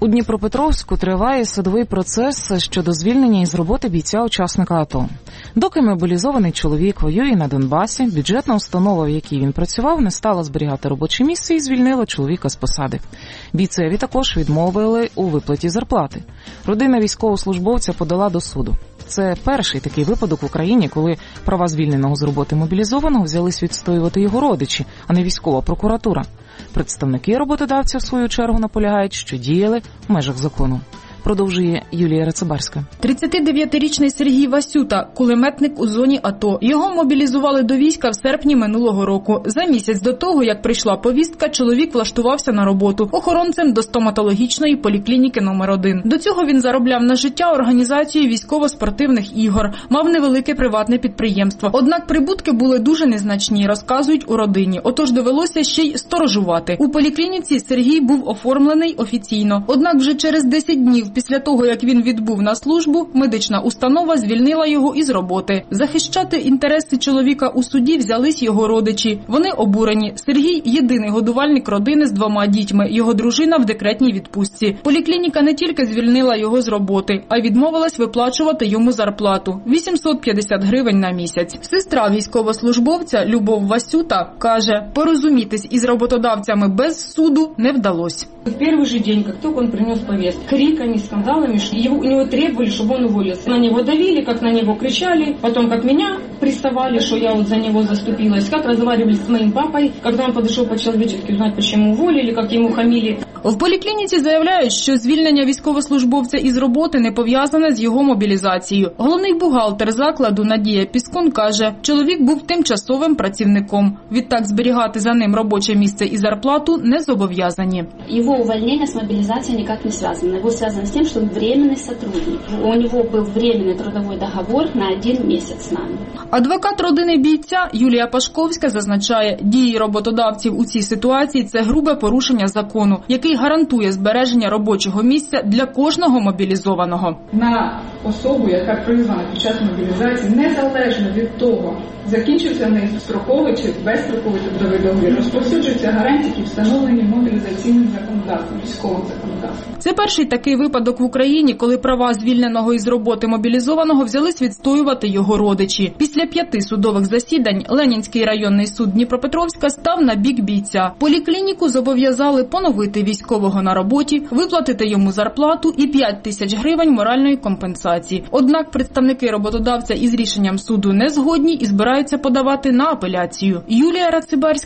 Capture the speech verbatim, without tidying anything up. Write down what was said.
У Дніпропетровську триває судовий процес щодо звільнення із роботи бійця-учасника АТО. Доки мобілізований чоловік воює на Донбасі, бюджетна установа, в якій він працював, не стала зберігати робоче місце і звільнила чоловіка з посади. Бійцеві також відмовили у виплаті зарплати. Родина військовослужбовця подала до суду. Це перший такий випадок в Україні, коли права звільненого з роботи мобілізованого взялись відстоювати його родичі, а не військова прокуратура. Представники роботодавця, в свою чергу, наполягають, що діяли в межах закону. Продовжує Юлія Рацибарська. тридцятидев'ятирічний Сергій Васюта – кулеметник у зоні АТО. Його мобілізували до війська в серпні минулого року. За місяць до того, як прийшла повістка, чоловік влаштувався на роботу охоронцем до стоматологічної поліклініки номер один. До цього він заробляв на життя організацією військово-спортивних ігор. Мав невелике приватне підприємство. Однак прибутки були дуже незначні, розказують у родині. Отож довелося ще й сторожувати. У поліклініці Сергій був оформлений офіційно. Однак вже через десять днів після того, як він відбув на службу, медична установа звільнила його із роботи. Захищати інтереси чоловіка у суді взялись його родичі. Вони обурені. Сергій – єдиний годувальник родини з двома дітьми. Його дружина в декретній відпустці. Поліклініка не тільки звільнила його з роботи, а й відмовилась виплачувати йому зарплату – вісімсот п'ятдесят гривень на місяць. Сестра військовослужбовця Любов Васюта каже, порозумітись із роботодавцями без суду не вдалося. В перший же день, як тільки він приніс повістку, криками, скандалами, его, у него требовали, чтобы он уволился. На него давили, как на него кричали, потом как меня приставали, что я вот за него заступилась, как разговаривали с моим папой, когда он подошел по-человечески узнать, почему уволили, как ему хамили. В поліклініці заявляють, що звільнення військовослужбовця із роботи не пов'язане з його мобілізацією. Головний бухгалтер закладу Надія Піскун каже, чоловік був тимчасовим працівником. Відтак зберігати за ним робоче місце і зарплату не зобов'язані. Його увольнення з мобілізацією ніяк не зв'язано. Його зв'язано з тим, що він временний сотрудник. У нього був временний трудовий договор на один місяць з нами. Адвокат родини бійця Юлія Пашковська зазначає, дії роботодавців у цій ситуації – це грубе порушення закону, який гарантує збереження робочого місця для кожного мобілізованого. На особу, яка призвана під час мобілізації, незалежно від того, закінчився в неї строковий чи безстроковий трудовий договір, розповсюджуються гарантії, які встановлені мобілізаційним законодавством, військовим законодавством. Це перший такий випадок в Україні, коли права звільненого із роботи мобілізованого взялись відстоювати його родичі. Після п'яти судових засідань Ленінський районний суд Дніпропетровська став на бік бійця. Поліклініку зобов'язали поновити військового на роботі, виплатити йому зарплату і п'ять тисяч гривень моральної компенсації. Однак представники роботодавця із рішенням суду не згодні і збираються подавати на апеляцію. Юлія Рацибарська.